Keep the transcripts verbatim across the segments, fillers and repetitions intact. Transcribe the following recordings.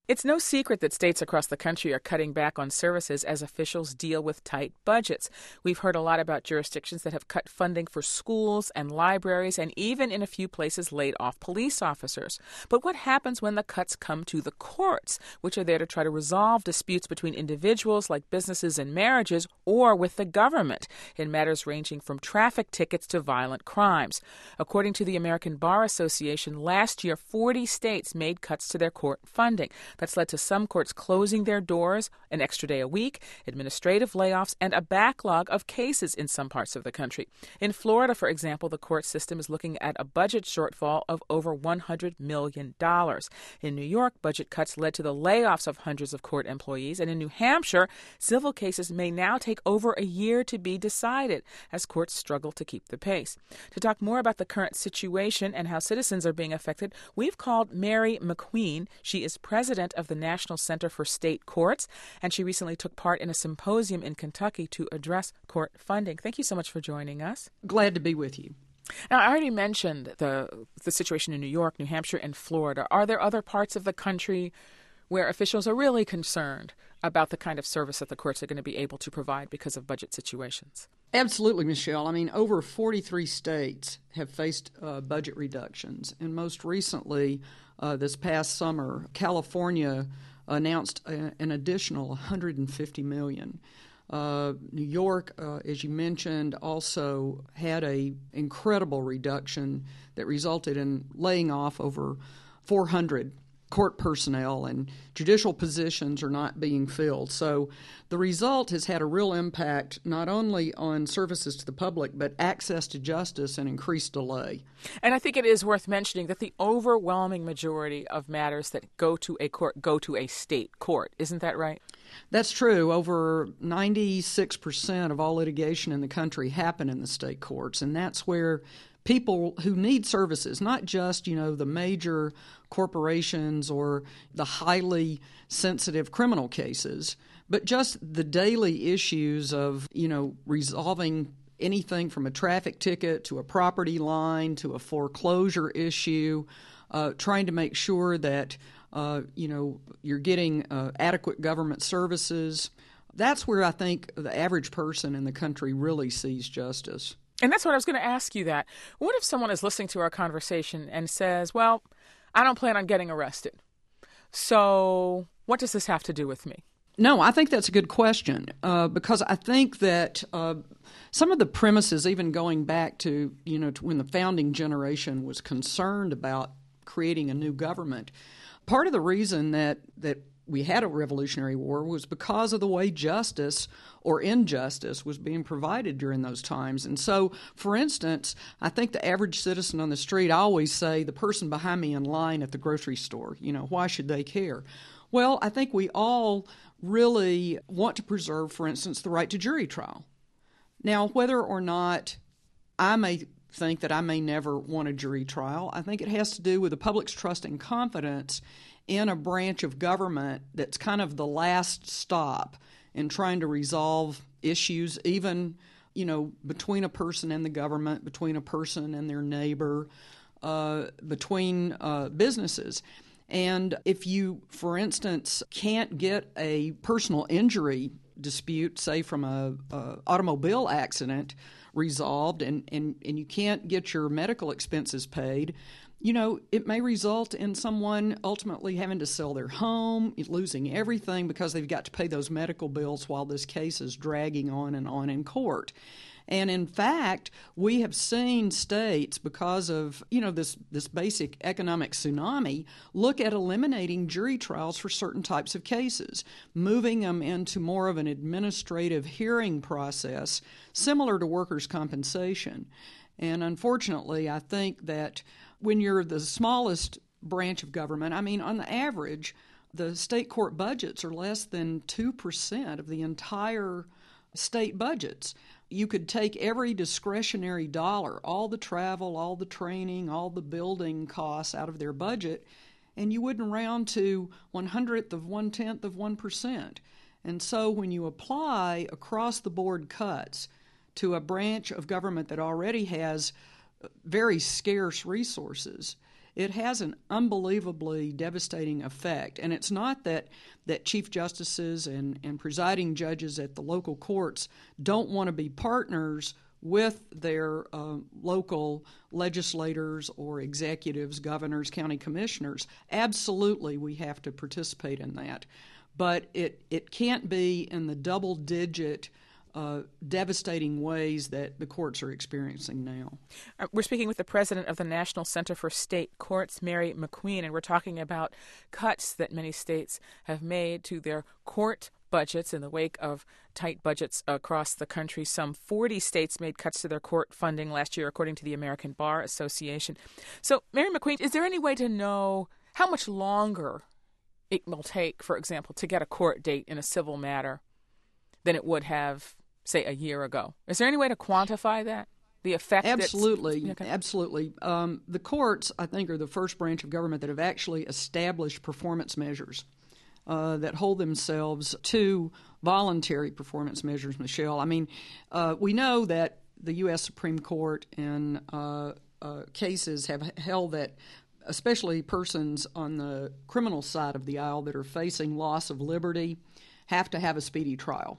It's no secret that states across the country are cutting back on services as officials deal with tight budgets. We've heard a lot about jurisdictions that have cut funding for schools and libraries and even in a few places laid off police officers. But what happens when the cuts come to the courts, which are there to try to resolve disputes between individuals like businesses and marriages or with the government in matters ranging from traffic tickets to violent crimes? According to the American Bar Association, last year forty states made cuts to their court funding. That's led to some courts closing their doors, an extra day a week, administrative layoffs, and a backlog of cases in some parts of the country. In Florida, for example, the court system is looking at a budget shortfall of over one hundred million dollars. In New York, budget cuts led to the layoffs of hundreds of court employees. And in New Hampshire, civil cases may now take over a year to be decided as courts struggle to keep the pace. To talk more about the current situation and how citizens are being affected, we've called Mary McQueen. She is president of the National Center for State Courts, and she recently took part in a symposium in Kentucky to address court funding. Thank you so much for joining us. Glad to be with you. Now, I already mentioned the the situation in New York, New Hampshire, and Florida. Are there other parts of the country where officials are really concerned about the kind of service that the courts are going to be able to provide because of budget situations? Absolutely, Michelle. I mean, over forty-three states have faced uh, budget reductions. And most recently, uh, this past summer, California announced a, an additional one hundred fifty million dollars. Uh, New York, uh, as you mentioned, also had a incredible reduction that resulted in laying off over four hundred court personnel, and judicial positions are not being filled. So the result has had a real impact not only on services to the public, but access to justice and increased delay. And I think it is worth mentioning that the overwhelming majority of matters that go to a court go to a state court. Isn't that right? That's true. Over ninety-six percent of all litigation in the country happen in the state courts, and that's where people who need services, not just, you know, the major corporations or the highly sensitive criminal cases, but just the daily issues of, you know, resolving anything from a traffic ticket to a property line to a foreclosure issue, uh, trying to make sure that, uh, you know, you're getting uh, adequate government services. That's where I think the average person in the country really sees justice. And that's what I was going to ask you that. What if someone is listening to our conversation and says, well, I don't plan on getting arrested, so what does this have to do with me? No, I think that's a good question uh, because I think that uh, some of the premises, even going back to, you know, to when the founding generation was concerned about creating a new government, part of the reason that, that we had a Revolutionary War was because of the way justice or injustice was being provided during those times. And so, for instance, I think the average citizen on the street, I always say, the person behind me in line at the grocery store, you know, why should they care? Well, I think we all really want to preserve, for instance, the right to jury trial. Now, whether or not I may think that I may never want a jury trial, I think it has to do with the public's trust and confidence in a branch of government that's kind of the last stop in trying to resolve issues, even, you know, between a person and the government, between a person and their neighbor, uh, between uh, businesses. And if you, for instance, can't get a personal injury dispute, say from a, a automobile accident, resolved, and, and, and you can't get your medical expenses paid, you know, it may result in someone ultimately having to sell their home, losing everything because they've got to pay those medical bills while this case is dragging on and on in court. And in fact, we have seen states, because of, you know, this, this basic economic tsunami, look at eliminating jury trials for certain types of cases, moving them into more of an administrative hearing process similar to workers' compensation. And unfortunately, I think that when you're the smallest branch of government, I mean, on the average, the state court budgets are less than two percent of the entire state budgets. You could take every discretionary dollar, all the travel, all the training, all the building costs out of their budget, and you wouldn't round to one hundredth of one-tenth of one percent. And so when you apply across-the-board cuts to a branch of government that already has very scarce resources, it has an unbelievably devastating effect. And it's not that, that chief justices and, and presiding judges at the local courts don't want to be partners with their uh, local legislators or executives, governors, county commissioners. Absolutely, we have to participate in that. But it, it can't be in the double-digit Uh, devastating ways that the courts are experiencing now. Uh, we're speaking with the president of the National Center for State Courts, Mary McQueen, and we're talking about cuts that many states have made to their court budgets in the wake of tight budgets across the country. Some forty states made cuts to their court funding last year, according to the American Bar Association. So, Mary McQueen, is there any way to know how much longer it will take, for example, to get a court date in a civil matter than it would have, say, a year ago? Is there any way to quantify that? The effect? Absolutely. Okay. Absolutely. Um, the courts, I think, are the first branch of government that have actually established performance measures uh, that hold themselves to voluntary performance measures, Michelle. I mean, uh, we know that the U S Supreme Court in uh, uh, cases have held that especially persons on the criminal side of the aisle that are facing loss of liberty have to have a speedy trial.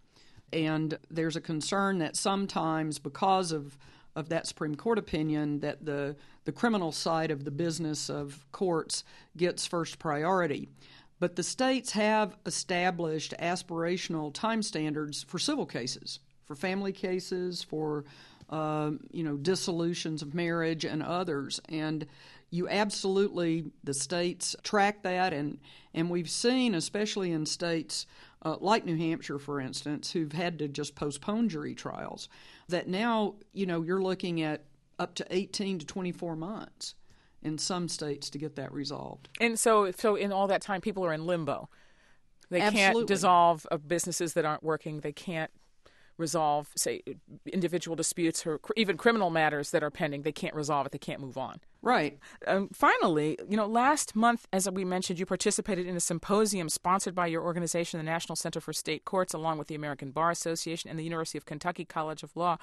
And there's a concern that sometimes because of, of that Supreme Court opinion that the, the criminal side of the business of courts gets first priority. But the states have established aspirational time standards for civil cases, for family cases, for um, you know, dissolutions of marriage and others. And you absolutely, the states track that, and, and we've seen, especially in states uh, like New Hampshire, for instance, who've had to just postpone jury trials, that now, you know, you're looking at up to eighteen to twenty-four months in some states to get that resolved. And so, so in all that time, people are in limbo. They Absolutely. can't dissolve uh, businesses that aren't working. They can't resolve, say, individual disputes or cr- even criminal matters that are pending. They can't resolve it. They can't move on. Right. Um, finally, you know, last month, as we mentioned, you participated in a symposium sponsored by your organization, the National Center for State Courts, along with the American Bar Association and the University of Kentucky College of Law.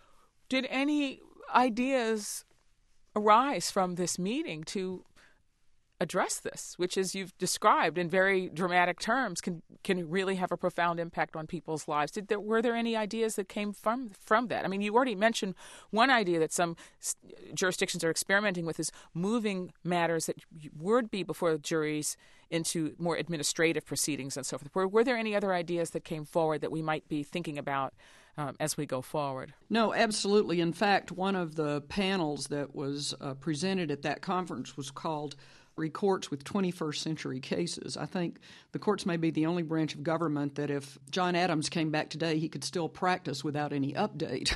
Did any ideas arise from this meeting to address this, which, as you've described in very dramatic terms, can can really have a profound impact on people's lives? Did there were there any ideas that came from from that? I mean, you already mentioned one idea that some jurisdictions are experimenting with is moving matters that would be before juries into more administrative proceedings and so forth. Were, were there any other ideas that came forward that we might be thinking about um, as we go forward? No, absolutely. In fact, one of the panels that was uh, presented at that conference was called Courts with twenty-first Century Cases. I think the courts may be the only branch of government that if John Adams came back today, he could still practice without any update.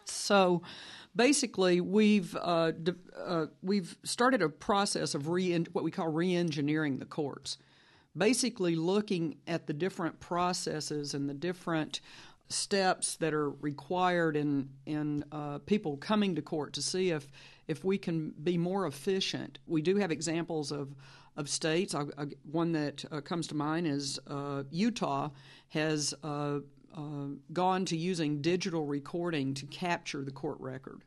So basically, we've uh, de- uh, we've started a process of re- what we call re-engineering the courts, basically looking at the different processes and the different steps that are required in in uh, people coming to court to see if if we can be more efficient. We do have examples of of states. I, I, one that uh, comes to mind is uh, Utah has uh, uh, gone to using digital recording to capture the court record.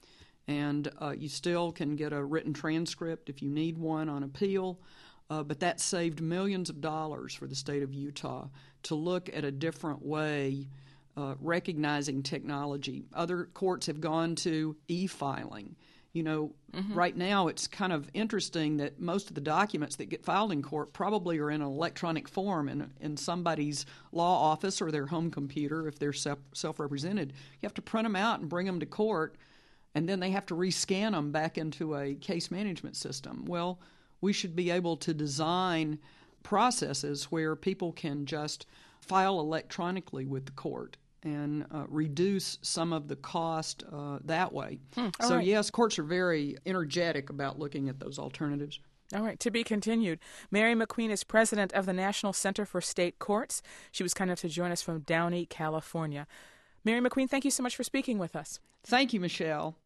And uh, you still can get a written transcript if you need one on appeal, uh, but that saved millions of dollars for the state of Utah to look at a different way Uh, recognizing technology. Other courts have gone to e-filing. You know, mm-hmm. Right now it's kind of interesting that most of the documents that get filed in court probably are in an electronic form in, in somebody's law office or their home computer if they're self- self-represented. You have to print them out and bring them to court, and then they have to rescan them back into a case management system. Well, we should be able to design processes where people can just file electronically with the court and uh, reduce some of the cost uh, that way. Hmm, so, right. Yes, courts are very energetic about looking at those alternatives. All right, to be continued. Mary McQueen is president of the National Center for State Courts. She was kind enough to join us from Downey, California. Mary McQueen, thank you so much for speaking with us. Thank you, Michelle.